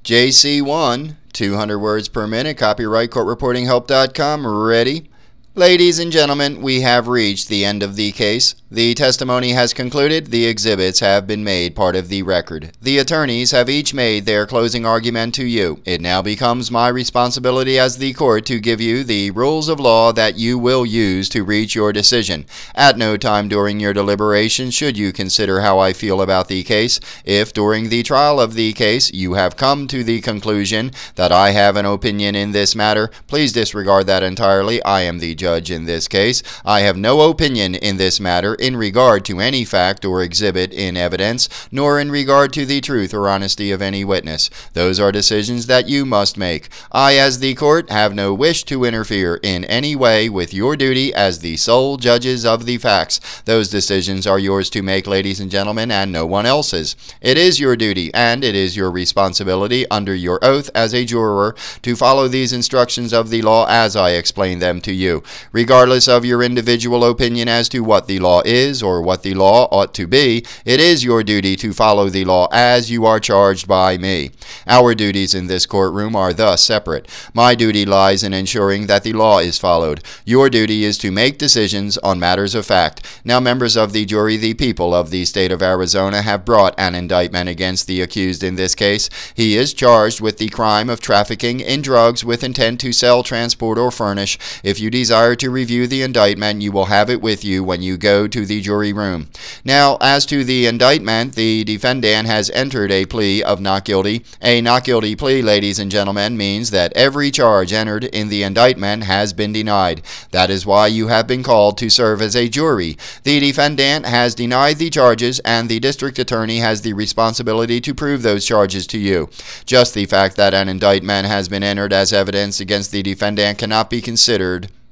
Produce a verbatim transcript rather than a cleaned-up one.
J C one, two hundred words per minute, copyright court reporting help dot com, ready? Ladies and gentlemen, we have reached the end of the case. The testimony has concluded. The exhibits have been made part of the record. The attorneys have each made their closing argument to you. It now becomes my responsibility as the court to give you the rules of law that you will use to reach your decision. At no time during your deliberation should you consider how I feel about the case. If during the trial of the case you have come to the conclusion that I have an opinion in this matter, please disregard that entirely. I am the judge in this case. I have no opinion in this matter in regard to any fact or exhibit in evidence, nor in regard to the truth or honesty of any witness. Those are decisions that you must make. I, as the court, have no wish to interfere in any way with your duty as the sole judges of the facts. Those decisions are yours to make, ladies and gentlemen, and no one else's. It is your duty, and it is your responsibility under your oath as a juror to follow these instructions of the law as I explain them to you. Regardless of your individual opinion as to what the law is or what the law ought to be, it is your duty to follow the law as you are charged by me. Our duties in this courtroom are thus separate. My duty lies in ensuring that the law is followed. Your duty is to make decisions on matters of fact. Now, members of the jury, the people of the state of Arizona have brought an indictment against the accused in this case. He is charged with the crime of trafficking in drugs with intent to sell, transport, or furnish. If you desire to review the indictment, you will have it with you when you go to the jury room. Now, as to the indictment, the defendant has entered a plea of not guilty. A not guilty plea, ladies and gentlemen, means that every charge entered in the indictment has been denied. That is why you have been called to serve as a jury. The defendant has denied the charges, and the district attorney has the responsibility to prove those charges to you. Just the fact that an indictment has been entered as evidence against the defendant cannot be considered